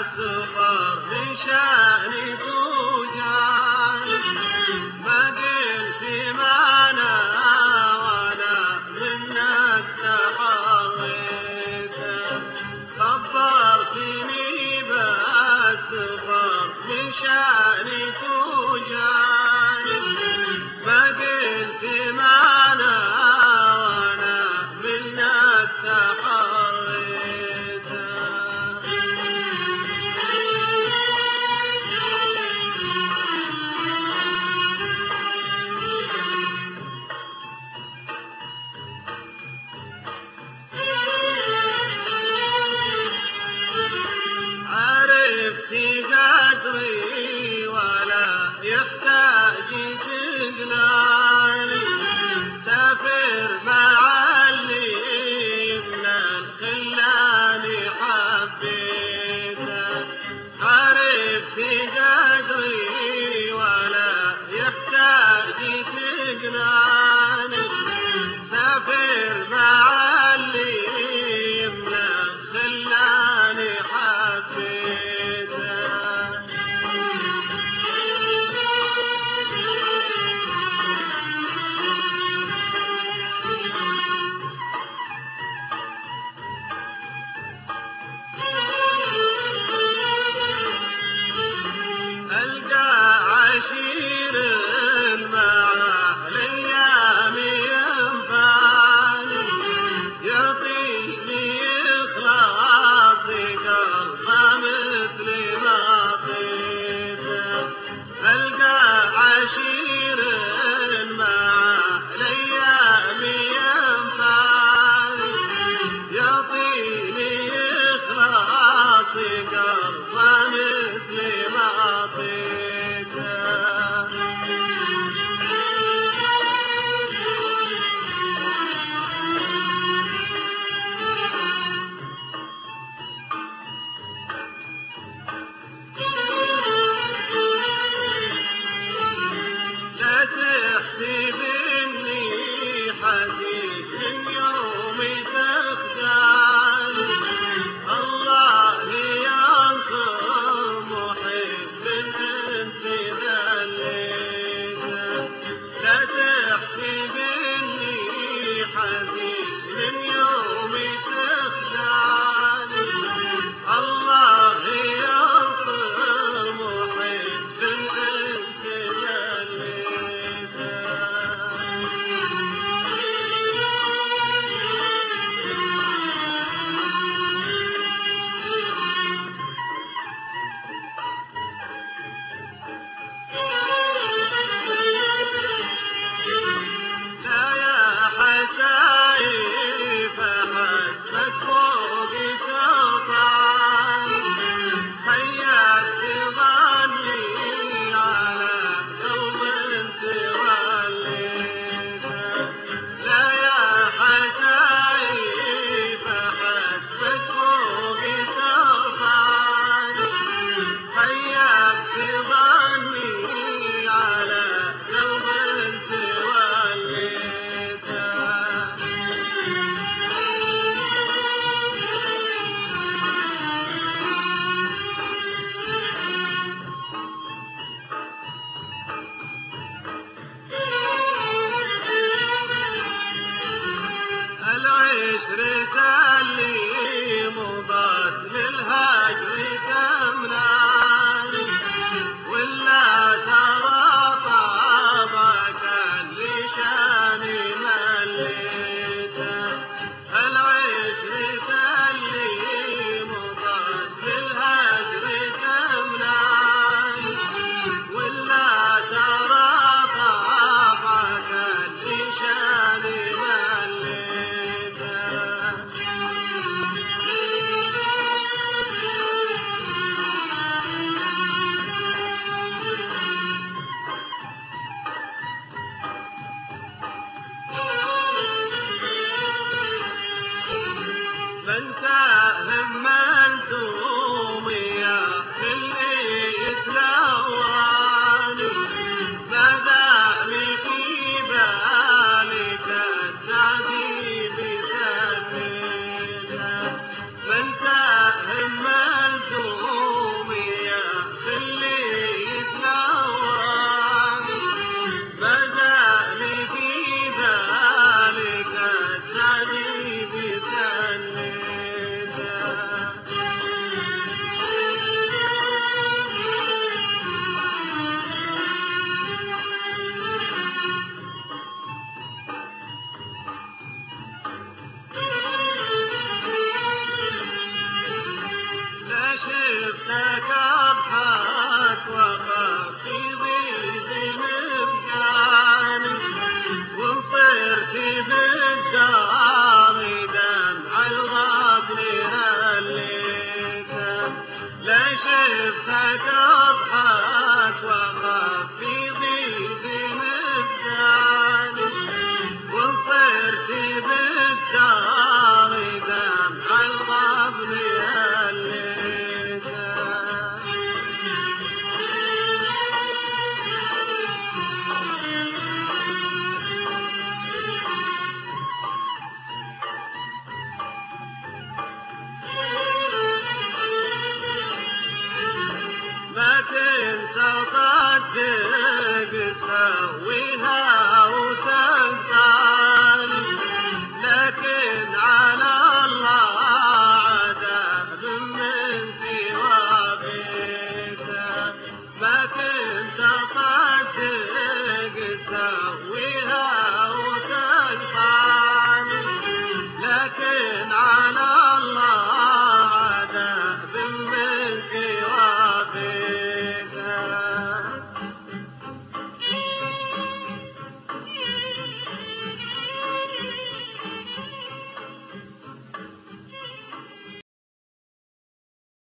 صغر من شأني توجعني ما قلت معنا وانا منك تحريت خبرتني بصغر من شأني توجعني ما قلت معنا وانا منك تحريت عرفت قدري ولا يحتاج تقلاني سافر مع اللي من الخلاني حبيته عرفت قدري ولا يحتاج تقلاني سافر مع اللي من الخلاني حبيته ألقى عشير معه الأيام ينفعني يعطيني إخلاص قلبه مثل ما أعطيته ألقى عشير معه الأيام ينفعني يعطيني إخلاص قلبه مثل ما أعطيته لا تحسب إني حزين من يومي تخدعني الله ينصر محب انت ذليته لا تحسب إني حزين من يومي تخدعني الله ينصر محب انت ذليته لا يا حسايف حسبك فوق ترفعني خيبت ظني على قلب انت وليته لا يا حسايف حسبك فوق ترفعني خيبت ظني على قلب انت وليته العشرة اللي مضت للهجر تمنعني ولا ترى طبعك اللي شاني مليته العشرة اللي مضت للهجر تمنعني ولا ترى طبعك اللي شاني مليته فانت هم ملزوم يا اللي يتلواني ما دام في بالك التعذيب سنيته فانت هم ملزوم شفتك أضحك وخفيضي زين بزاني وصرت بالدار دمع الغبن هليته لا شفتك